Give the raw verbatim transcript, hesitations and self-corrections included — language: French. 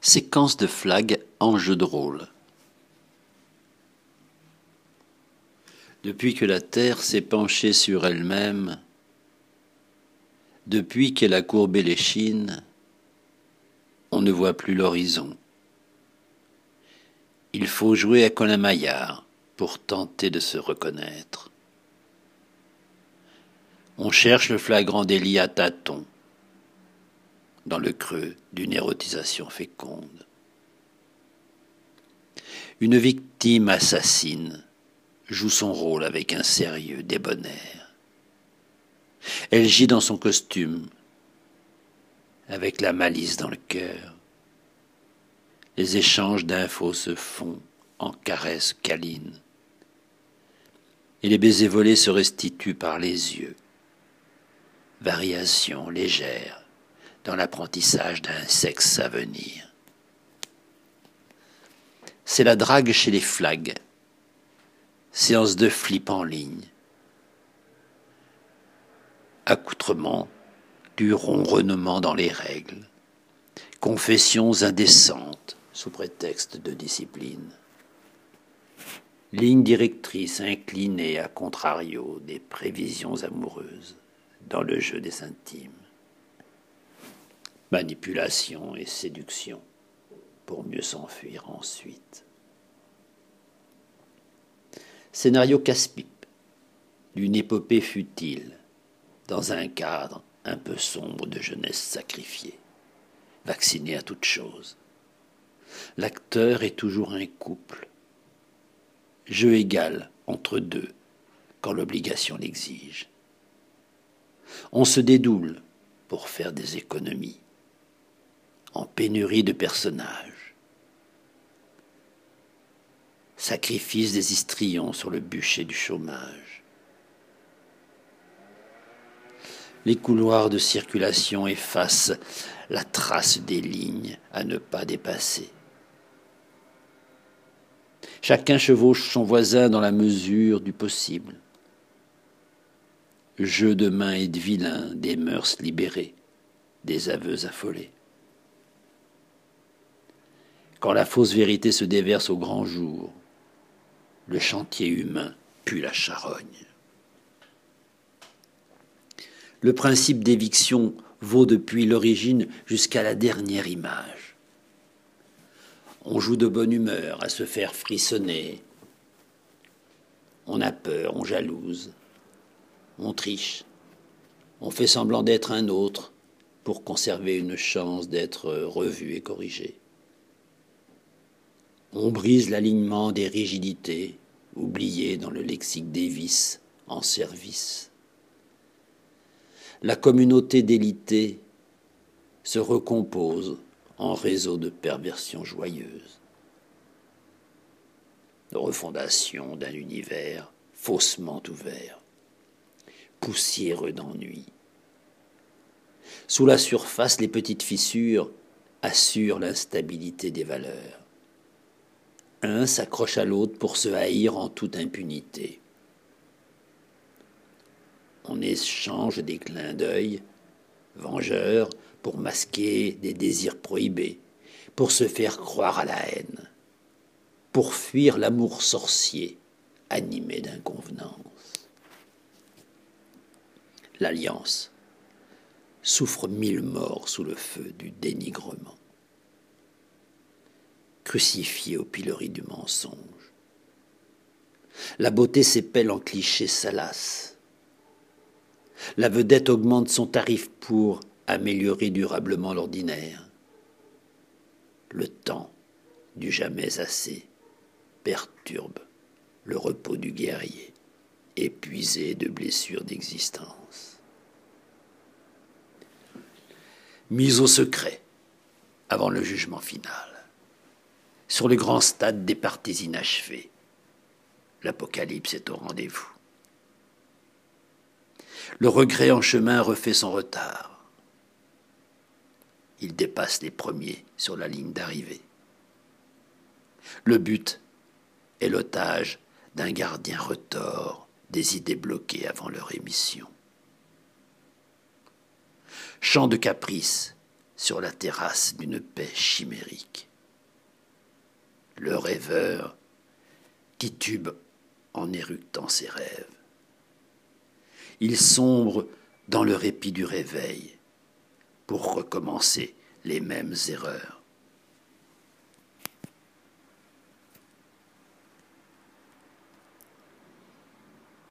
Séquence de flag en jeu de rôle. Depuis que la Terre s'est penchée sur elle-même, depuis qu'elle a courbé l'échine, on ne voit plus l'horizon. Il faut jouer à Colin-Maillard pour tenter de se reconnaître. On cherche le flagrant délit à tâtons, dans le creux d'une érotisation féconde. Une victime assassine joue son rôle avec un sérieux débonnaire. Elle gît dans son costume, avec la malice dans le cœur. Les échanges d'infos se font en caresses câlines, et les baisers volés se restituent par les yeux. Variation légère dans l'apprentissage d'un sexe à venir. C'est la drague chez les flags. Séance de flip en ligne. Accoutrement du ronronnement dans les règles. Confessions indécentes sous prétexte de discipline. Ligne directrice inclinée à contrario des prévisions amoureuses dans le jeu des intimes. Manipulation et séduction pour mieux s'enfuir ensuite. Scénario casse-pipe d'une épopée futile dans un cadre un peu sombre de jeunesse sacrifiée, vaccinée à toute chose. L'acteur est toujours un couple, jeu égal entre deux quand l'obligation l'exige. On se dédoule pour faire des économies, en pénurie de personnages. Sacrifice des histrions sur le bûcher du chômage. Les couloirs de circulation effacent la trace des lignes à ne pas dépasser. Chacun chevauche son voisin dans la mesure du possible. Jeu de main et de vilain, des mœurs libérées, des aveux affolés. Quand la fausse vérité se déverse au grand jour, le chantier humain pue la charogne. Le principe d'éviction vaut depuis l'origine jusqu'à la dernière image. On joue de bonne humeur à se faire frissonner. On a peur, on jalouse, on triche, on fait semblant d'être un autre pour conserver une chance d'être revu et corrigé. On brise l'alignement des rigidités, oubliées dans le lexique des vices en service. La communauté délitée se recompose en réseau de perversions joyeuses. De refondation d'un univers faussement ouvert, poussiéreux d'ennui. Sous la surface, les petites fissures assurent l'instabilité des valeurs. Un s'accroche à l'autre pour se haïr en toute impunité. On échange des clins d'œil, vengeurs, pour masquer des désirs prohibés, pour se faire croire à la haine, pour fuir l'amour sorcier, animé d'inconvenance. L'alliance souffre mille morts sous le feu du dénigrement. Crucifié au pilori du mensonge. La beauté s'épelle en clichés salaces. La vedette augmente son tarif pour améliorer durablement l'ordinaire. Le temps du jamais assez perturbe le repos du guerrier, épuisé de blessures d'existence. Mise au secret avant le jugement final. Sur le grand stade des parties inachevées, l'apocalypse est au rendez-vous. Le regret en chemin refait son retard. Il dépasse les premiers sur la ligne d'arrivée. Le but est l'otage d'un gardien retors des idées bloquées avant leur émission. Chant de caprice sur la terrasse d'une paix chimérique. Le rêveur titube en éructant ses rêves. Il sombre dans le répit du réveil pour recommencer les mêmes erreurs.